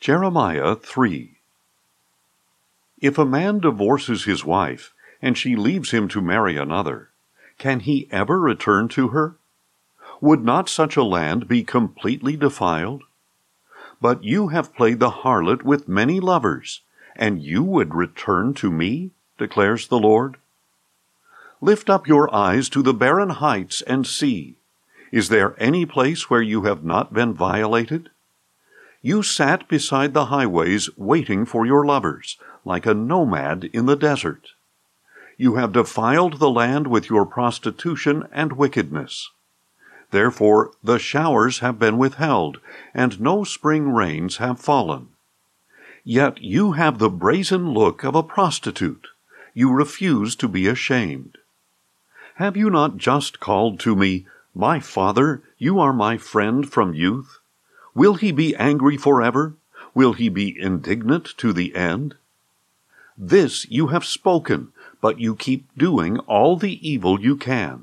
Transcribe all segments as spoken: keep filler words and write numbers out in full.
Jeremiah three. If a man divorces his wife, and she leaves him to marry another, can he ever return to her? Would not such a land be completely defiled? But you have played the harlot with many lovers, and you would return to me, declares the Lord. Lift up your eyes to the barren heights and see. Is there any place where you have not been violated? You sat beside the highways waiting for your lovers, like a nomad in the desert. You have defiled the land with your prostitution and wickedness. Therefore the showers have been withheld, and no spring rains have fallen. Yet you have the brazen look of a prostitute. You refuse to be ashamed. Have you not just called to me, "My Father, you are my friend from youth"? Will he be angry forever? Will he be indignant to the end? This you have spoken, but you keep doing all the evil you can.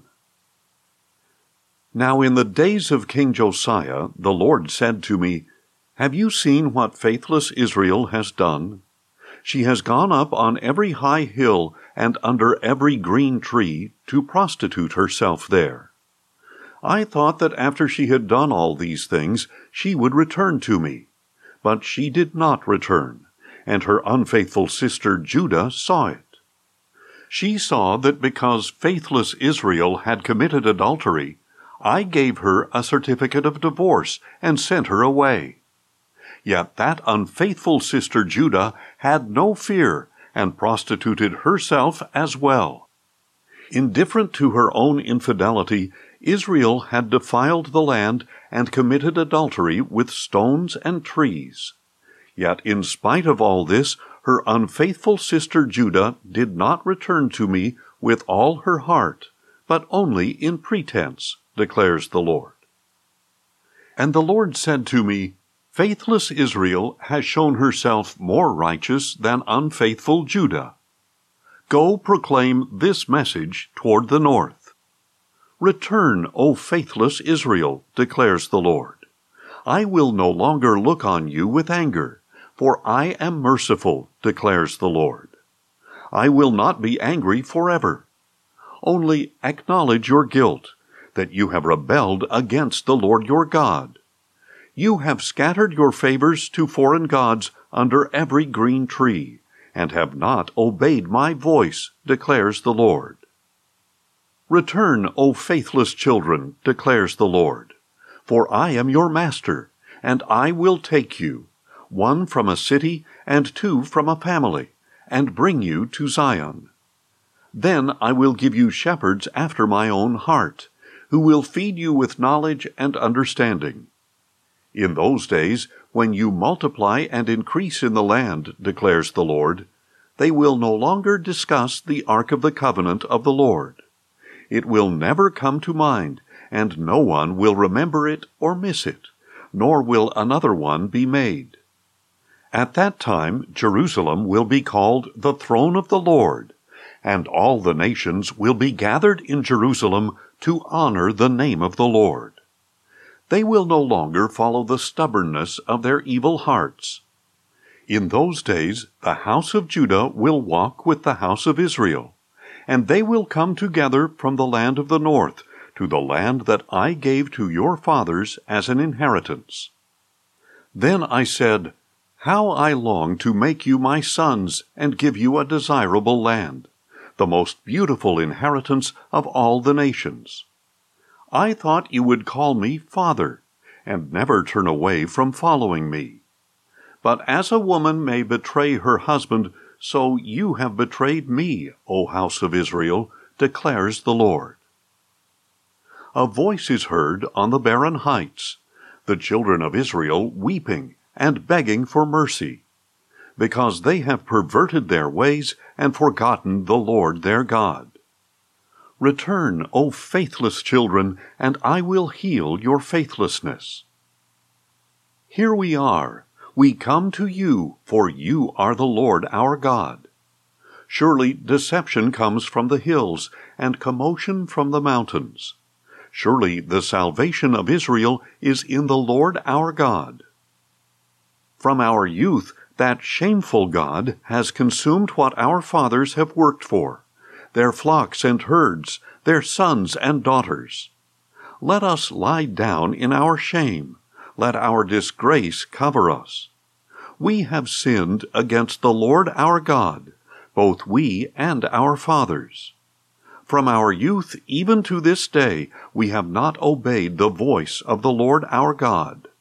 Now in the days of King Josiah, the Lord said to me, Have you seen what faithless Israel has done? She has gone up on every high hill and under every green tree to prostitute herself there. I thought that after she had done all these things, she would return to me. But she did not return, and her unfaithful sister Judah saw it. She saw that because faithless Israel had committed adultery, I gave her a certificate of divorce and sent her away. Yet that unfaithful sister Judah had no fear and prostituted herself as well. Indifferent to her own infidelity, Israel had defiled the land and committed adultery with stones and trees. Yet in spite of all this, her unfaithful sister Judah did not return to me with all her heart, but only in pretense, declares the Lord. And the Lord said to me, Faithless Israel has shown herself more righteous than unfaithful Judah. Go proclaim this message toward the north. Return, O faithless Israel, declares the Lord. I will no longer look on you with anger, for I am merciful, declares the Lord. I will not be angry forever. Only acknowledge your guilt, that you have rebelled against the Lord your God. You have scattered your favors to foreign gods under every green tree, and have not obeyed my voice, declares the Lord. Return, O faithless children, declares the Lord, for I am your master, and I will take you, one from a city and two from a family, and bring you to Zion. Then I will give you shepherds after my own heart, who will feed you with knowledge and understanding. In those days, when you multiply and increase in the land, declares the Lord, they will no longer discuss the ark of the covenant of the Lord. It will never come to mind, and no one will remember it or miss it, nor will another one be made. At that time Jerusalem will be called the throne of the Lord, and all the nations will be gathered in Jerusalem to honor the name of the Lord. They will no longer follow the stubbornness of their evil hearts. In those days the house of Judah will walk with the house of Israel, and they will come together from the land of the north to the land that I gave to your fathers as an inheritance. Then I said, How I long to make you my sons and give you a desirable land, the most beautiful inheritance of all the nations. I thought you would call me Father, and never turn away from following me. But as a woman may betray her husband, so you have betrayed me, O house of Israel, declares the Lord. A voice is heard on the barren heights, the children of Israel weeping and begging for mercy, because they have perverted their ways and forgotten the Lord their God. Return, O faithless children, and I will heal your faithlessness. Here we are. We come to you, for you are the Lord our God. Surely deception comes from the hills, and commotion from the mountains. Surely the salvation of Israel is in the Lord our God. From our youth, that shameful god has consumed what our fathers have worked for, their flocks and herds, their sons and daughters. Let us lie down in our shame. Let our disgrace cover us. We have sinned against the Lord our God, both we and our fathers. From our youth even to this day we have not obeyed the voice of the Lord our God.